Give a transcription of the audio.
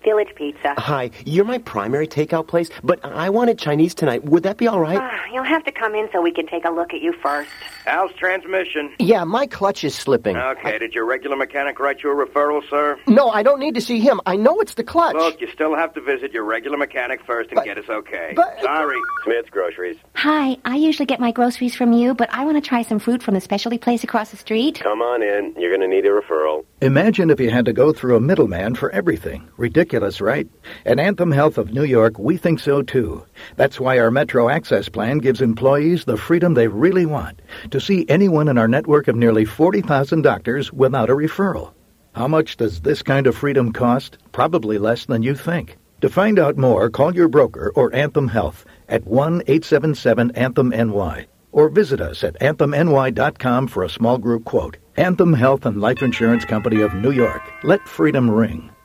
Village Pizza. Hi, you're my primary takeout place, but I wanted Chinese tonight. Would that be all right? You'll have to come in so we can take a look at you first. Al's transmission. Yeah, my clutch is slipping. Okay, did your regular mechanic write you a referral, sir? No, I don't need to see him. I know it's the clutch. Look, you still have to visit your regular mechanic first and get us okay. Sorry. Smith's Groceries. Hi, I usually get my groceries from you, but I want to try some fruit from the specialty place across the street. Come on in. You're going to need a referral. Imagine if you had to go through a middleman for everything. Ridiculous, right? At Anthem Health of New York, we think so, too. That's why our Metro Access plan gives employees the freedom they really want to see anyone in our network of nearly 40,000 doctors without a referral. How much does this kind of freedom cost? Probably less than you think. To find out more, call your broker or Anthem Health at 1-877-ANTHEM-NY or visit us at anthemny.com for a small group quote. Anthem Health and Life Insurance Company of New York. Let freedom ring.